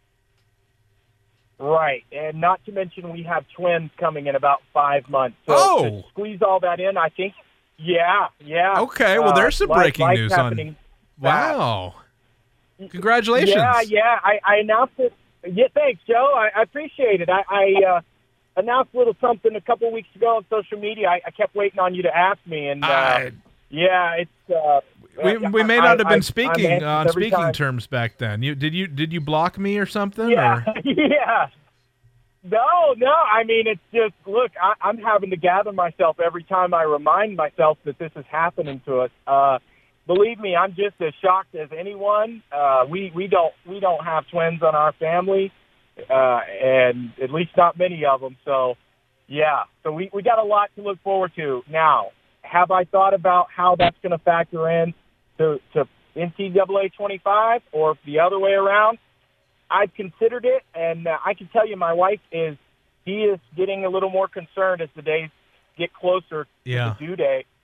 [SPEAKER 10] Right, and not to mention we have twins coming in about five months. So
[SPEAKER 2] oh!
[SPEAKER 10] to squeeze all that in, I think Yeah, yeah.
[SPEAKER 2] Okay, well, there's some
[SPEAKER 10] uh,
[SPEAKER 2] breaking
[SPEAKER 10] life,
[SPEAKER 2] news
[SPEAKER 10] on.
[SPEAKER 2] Wow. Congratulations.
[SPEAKER 10] Yeah, yeah. I, I announced it. Yeah, thanks, Joe. I, I appreciate it. I, I uh, announced a little something a couple weeks ago on social media. I, I kept waiting on you to ask me, and uh,
[SPEAKER 2] I,
[SPEAKER 10] yeah, it's. Uh,
[SPEAKER 2] we we may not
[SPEAKER 10] I,
[SPEAKER 2] have been
[SPEAKER 10] I,
[SPEAKER 2] speaking
[SPEAKER 10] I,
[SPEAKER 2] on speaking
[SPEAKER 10] time.
[SPEAKER 2] terms back then. You did you did you block me or something?
[SPEAKER 10] Yeah,
[SPEAKER 2] or?
[SPEAKER 10] yeah. No, no. I mean, it's just, look, I, I'm having to gather myself every time I remind myself that this is happening to us. Uh, believe me, I'm just as shocked as anyone. Uh, we, we don't we don't have twins on our family, uh, and at least not many of them. So, yeah. So we, we got a lot to look forward to. Now, have I thought about how that's going to factor in to, to N C double A twenty-five or the other way around? I've considered it, and uh, I can tell you my wife is, he is getting a little more concerned as the days get closer
[SPEAKER 2] yeah.
[SPEAKER 10] to the due date.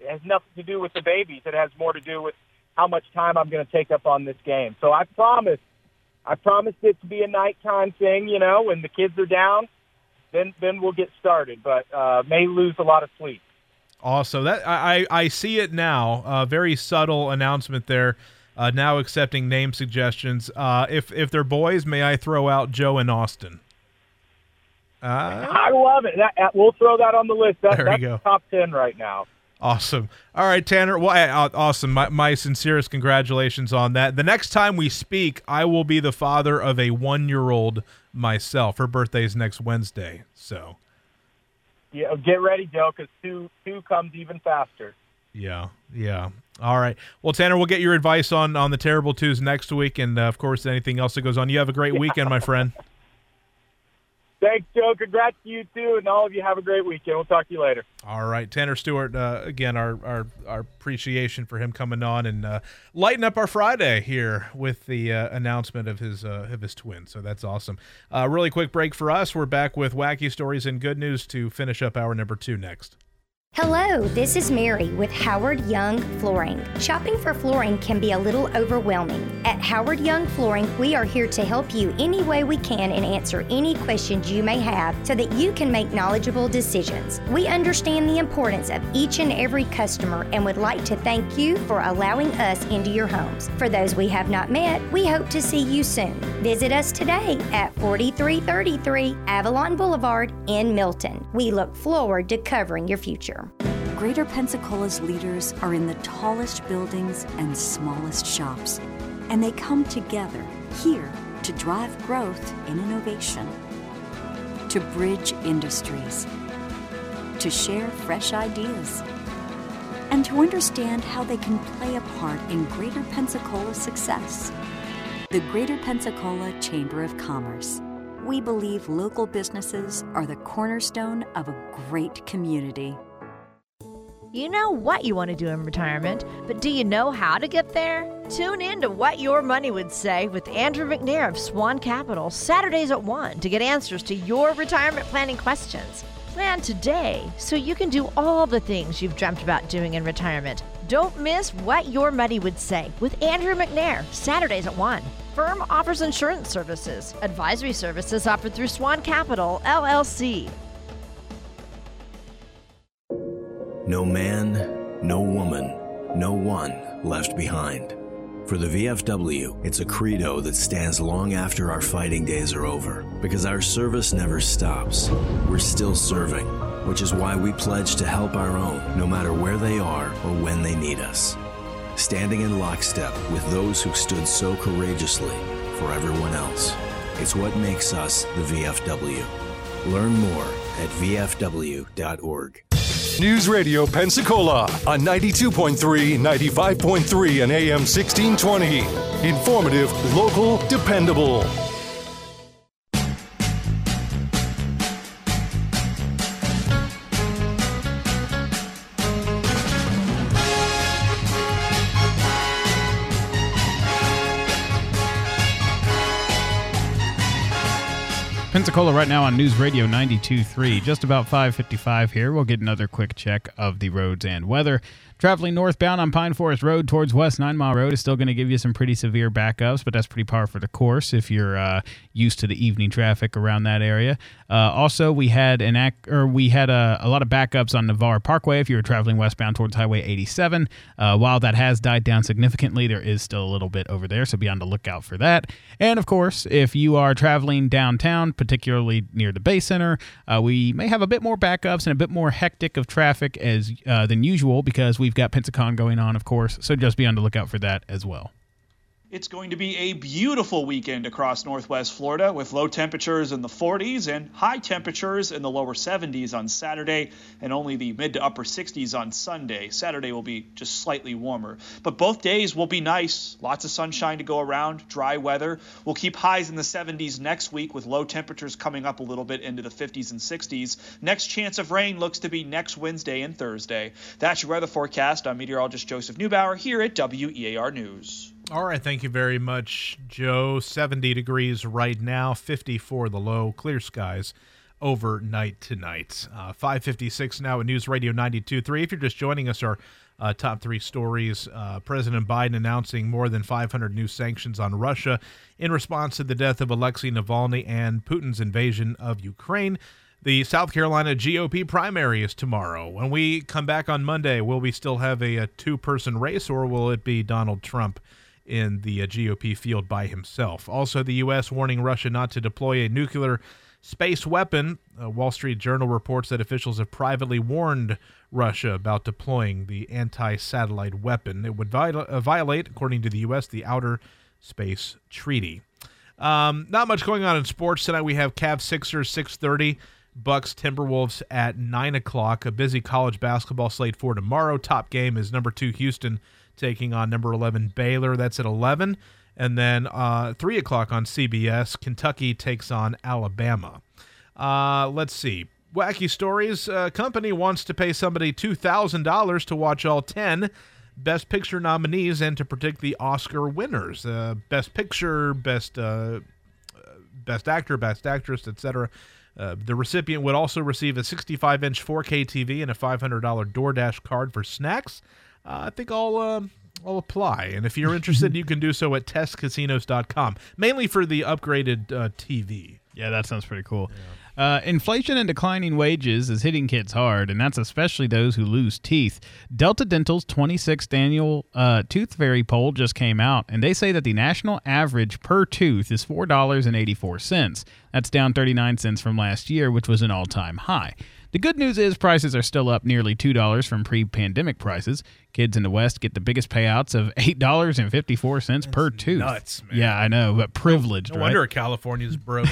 [SPEAKER 10] It has nothing to do with the babies. It has more to do with how much time I'm going to take up on this game. So I promise, I promised it to be a nighttime thing, you know, when the kids are down, then then we'll get started. But uh, may lose a lot of sleep.
[SPEAKER 2] Awesome. That I, I see it now. Uh, very subtle announcement there. Uh, now accepting name suggestions. Uh, if if they're boys, may I throw out Joe and Austin? Uh,
[SPEAKER 10] I love it. That, that, we'll throw that on the list. That,
[SPEAKER 2] there
[SPEAKER 10] that's
[SPEAKER 2] you go.
[SPEAKER 10] top ten right now.
[SPEAKER 2] Awesome. All right, Tanner. Well, uh, awesome. My, my sincerest congratulations on that. The next time we speak, I will be the father of a one-year-old myself. Her birthday's next Wednesday, so.
[SPEAKER 10] Yeah, get ready, Joe, because two two comes even faster.
[SPEAKER 2] Yeah, yeah. All right. Well, Tanner, we'll get your advice on, on the Terrible Twos next week, and, uh, of course, anything else that goes on. You have a great weekend, my friend.
[SPEAKER 10] Thanks, Joe. Congrats to you, too, and all of you have a great weekend. We'll talk to you later.
[SPEAKER 2] All right. Tanner Stewart, uh, again, our, our our appreciation for him coming on and uh, lighting up our Friday here with the uh, announcement of his uh, of his twin. So that's awesome. Uh, really quick break for us. We're back with wacky stories and good news to finish up hour number two next.
[SPEAKER 11] Hello, this is Mary with Howard Young Flooring. Shopping for flooring can be a little overwhelming. At Howard Young Flooring, we are here to help you any way we can and answer any questions you may have so that you can make knowledgeable decisions. We understand the importance of each and every customer and would like to thank you for allowing us into your homes. For those we have not met, we hope to see you soon. Visit us today at forty-three thirty-three Avalon Boulevard in Milton. We look forward to covering your future.
[SPEAKER 12] Greater Pensacola's leaders are in the tallest buildings and smallest shops, and they come together here to drive growth and innovation, to bridge industries, to share fresh ideas, and to understand how they can play a part in Greater Pensacola's success. The Greater Pensacola Chamber of Commerce. We believe local businesses are the cornerstone of a great community.
[SPEAKER 13] You know what you want to do in retirement, but do you know how to get there? Tune in to What Your Money Would Say with Andrew McNair of Swan Capital, Saturdays at one, to get answers to your retirement planning questions. Plan today so you can do all the things you've dreamt about doing in retirement. Don't miss What Your Money Would Say with Andrew McNair, Saturdays at one. Firm offers insurance services. Advisory services offered through Swan Capital, L L C.
[SPEAKER 14] No man, no woman, no one left behind. For the V F W, it's a credo that stands long after our fighting days are over, because our service never stops. We're still serving, which is why we pledge to help our own, no matter where they are or when they need us. Standing in lockstep with those who stood so courageously for everyone else. It's what makes us the V F W. Learn more at V F W dot org.
[SPEAKER 15] News Radio Pensacola on ninety-two point three, ninety-five point three, and A M sixteen twenty. Informative, local, dependable.
[SPEAKER 5] Pensacola right now on News Radio ninety-two point three. Just about five fifty-five here. We'll get another quick check of the roads and weather. Traveling northbound on Pine Forest Road towards West Nine Mile Road is still going to give you some pretty severe backups, but that's pretty par for the course if you're uh, used to the evening traffic around that area. Uh, also, we had an ac- or we had a, a lot of backups on Navarre Parkway if you were traveling westbound towards Highway eighty-seven. Uh, while that has died down significantly, there is still a little bit over there, so be on the lookout for that. And of course, if you are traveling downtown, particularly near the Bay Center, uh, we may have a bit more backups and a bit more hectic of traffic as uh, than usual because we've got Pensacon going on, of course, so just be on the lookout for that as well.
[SPEAKER 4] It's going to be a beautiful weekend across Northwest Florida with low temperatures in the forties and high temperatures in the lower seventies on Saturday and only the mid to upper sixties on Sunday. Saturday will be just slightly warmer. But both days will be nice. Lots of sunshine to go around, dry weather. We'll keep highs in the seventies next week with low temperatures coming up a little bit into the fifties and sixties. Next chance of rain looks to be next Wednesday and Thursday. That's your weather forecast. I'm meteorologist Joseph Neubauer here at W E A R News.
[SPEAKER 2] All right, thank you very much, Joe. seventy degrees right now, fifty for the low, clear skies overnight tonight. Uh, five fifty-six now at News Radio ninety-two point three. If you're just joining us, our uh, top three stories, uh, President Biden announcing more than five hundred new sanctions on Russia in response to the death of Alexei Navalny and Putin's invasion of Ukraine. The South Carolina G O P primary is tomorrow. When we come back on Monday, will we still have a, a two-person race, or will it be Donald Trump in the uh, G O P field by himself? Also, the U S warning Russia not to deploy a nuclear space weapon. A Wall Street Journal reports that officials have privately warned Russia about deploying the anti-satellite weapon. It would viol- uh, violate, according to the U S, the Outer Space Treaty. Um, not much going on in sports tonight. We have Cavs Sixers six thirty. Bucks Timberwolves at nine o'clock. A busy college basketball slate for tomorrow. Top game is number two Houston taking on number eleven Baylor. That's at eleven. And then uh, three o'clock on C B S, Kentucky takes on Alabama. Uh, let's see. Wacky stories. A company wants to pay somebody two thousand dollars to watch all ten Best Picture nominees and to predict the Oscar winners. Uh, Best Picture, Best uh, Best Actor, Best Actress, et cetera. Uh, the recipient would also receive a sixty-five inch four K T V and a five hundred dollars DoorDash card for snacks. Uh, I think I'll, uh, I'll apply. And if you're interested, you can do so at test casinos dot com, mainly for the upgraded uh, T V.
[SPEAKER 5] Yeah, that sounds pretty cool. Yeah. Uh, inflation and declining wages is hitting kids hard, and that's especially those who lose teeth. Delta Dental's twenty-sixth annual uh, Tooth Fairy poll just came out, and they say that the national average per tooth is four dollars and eighty-four cents. That's down thirty-nine cents from last year, which was an all-time high. The good news is prices are still up nearly two dollars from pre-pandemic prices. Kids in the West get the biggest payouts of eight dollars and fifty-four cents per tooth.
[SPEAKER 2] Nuts, man.
[SPEAKER 5] Yeah, I know, but privileged,
[SPEAKER 2] no
[SPEAKER 5] right?
[SPEAKER 2] wonder California's broke.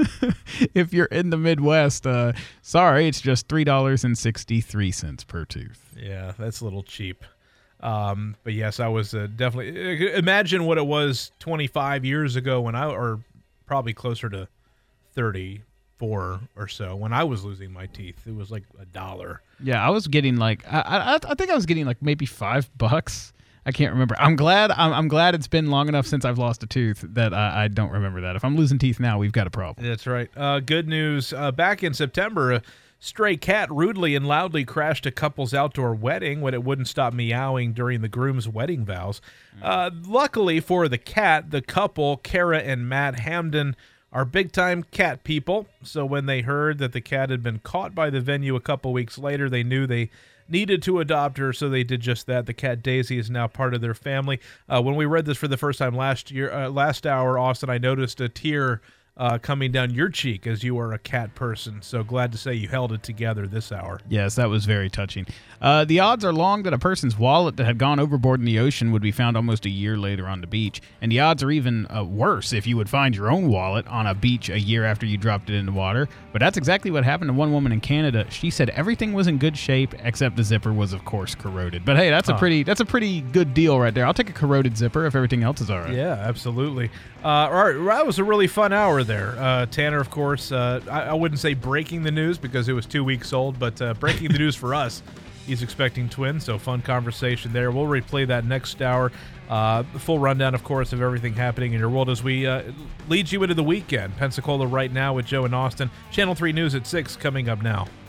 [SPEAKER 5] If you're in the Midwest, uh, sorry, it's just three dollars and sixty-three cents per tooth.
[SPEAKER 2] Yeah, that's a little cheap. Um, but yes, I was uh, definitely... Imagine what it was twenty-five years ago when I... Or probably closer to thirty Four or so when I was losing my teeth. It was like a dollar.
[SPEAKER 5] Yeah, I was getting like I, I I think I was getting like maybe five bucks. I can't remember. I'm glad I'm, I'm glad it's been long enough since I've lost a tooth that I, I don't remember that. If I'm losing teeth now, we've got a problem.
[SPEAKER 2] That's right. Uh, good news. Uh, back in September, a stray cat rudely and loudly crashed a couple's outdoor wedding when it wouldn't stop meowing during the groom's wedding vows. Uh, luckily for the cat, the couple, Kara and Matt Hamden, are big-time cat people, so when they heard that the cat had been caught by the venue a couple weeks later, they knew they needed to adopt her, so they did just that. The cat Daisy is now part of their family. Uh, when we read this for the first time last year, uh, last hour, Austin, I noticed a tear uh, coming down your cheek as you are a cat person, so glad to say you held it together this hour.
[SPEAKER 5] Yes, that was very touching. Uh, the odds are long that a person's wallet that had gone overboard in the ocean would be found almost a year later on the beach, and the odds are even uh, worse if you would find your own wallet on a beach a year after you dropped it in the water. But that's exactly what happened to one woman in Canada. She said everything was in good shape except the zipper was, of course, corroded. But hey, that's huh. a pretty that's a pretty good deal right there. I'll take a corroded zipper if everything else is all right.
[SPEAKER 2] Yeah, absolutely. Uh, all right, that was a really fun hour there. Uh, Tanner, of course, uh, I, I wouldn't say breaking the news because it was two weeks old, but uh, breaking the news for us. He's expecting twins, so fun conversation there. We'll replay that next hour. Uh, the full rundown, of course, of everything happening in your world as we uh, lead you into the weekend. Pensacola right now with Joe and Austin. Channel three News at six coming up now.